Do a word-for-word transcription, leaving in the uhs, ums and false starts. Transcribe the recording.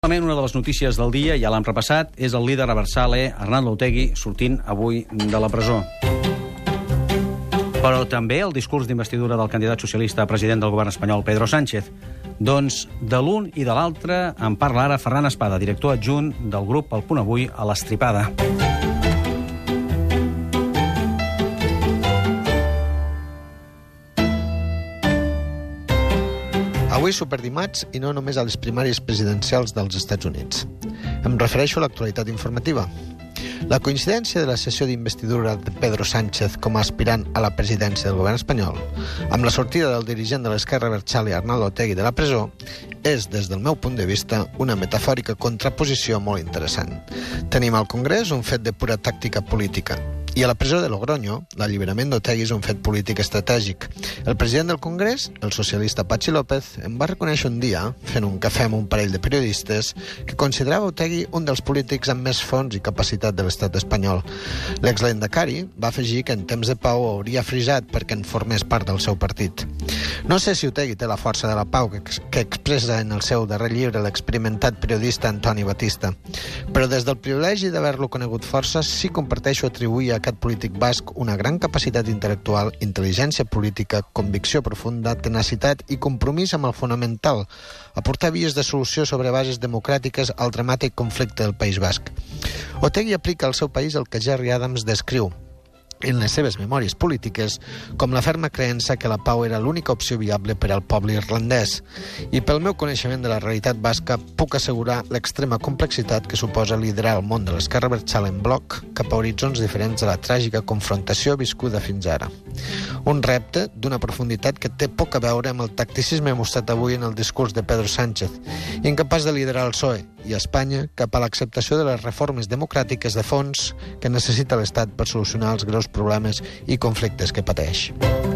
Una de les notícies del dia, ja l'hem repassat, és el líder Abertzale, Arnaldo Otegi, sortint avui de la presó. Però també el discurs d'investidura del candidat socialista a president del govern espanyol, Pedro Sánchez. Doncs de l'un i de l'altre en parla ara Ferran Espada, director adjunt del grup El Punt Avui a l'Estripada. Avui superdimarts i no només a les primàries presidencials dels Estats Units. Em refereixo a l'actualitat informativa. La coincidència de la sessió d'investidura de Pedro Sánchez com a aspirant a la presidència del govern espanyol amb la sortida del dirigent de l'esquerra Abertzale, Arnaldo Otegi, de la presó és, des del meu punt de vista, una metafòrica contraposició molt interessant. Tenim al Congrés un fet de pura tàctica política, i a la presó de Logroño, l'alliberament d'Otegi és un fet polític estratègic. El president del Congrés, el socialista Patxi López, em va reconèixer un dia, fent un cafè amb un parell de periodistes, que considerava Otegi un dels polítics amb més fons i capacitat de l'estat espanyol. L'ex-lehendakari va afegir que en temps de pau hauria frisat perquè en formés part del seu partit. No sé si Otegi té la força de la pau que, que expressa en el seu darrer llibre l'experimentat periodista Antoni Batista, però des del privilegi d'haver-lo conegut força sí comparteixo atribuir a aquest polític basc una gran capacitat intel·lectual, intel·ligència política, convicció profunda, tenacitat i compromís amb el fonamental, aportar vies de solució sobre bases democràtiques al dramàtic conflicte del País Basc. Otegi aplica al seu país el que Gerry Adams descriu en les seves memòries polítiques com la ferma creença que la pau era l'única opció viable per al poble irlandès. I pel meu coneixement de la realitat basca puc assegurar l'extrema complexitat que suposa liderar el món de l'esquerra Abertzale en bloc cap a horitzons diferents de la tràgica confrontació viscuda fins ara. Un repte d'una profunditat que té poc a veure amb el tacticisme mostrat avui en el discurs de Pedro Sánchez, incapaç de liderar el P S O E i Espanya cap a l'acceptació de les reformes democràtiques de fons que necessita l'Estat per solucionar els greus problemes i conflictes que pateix.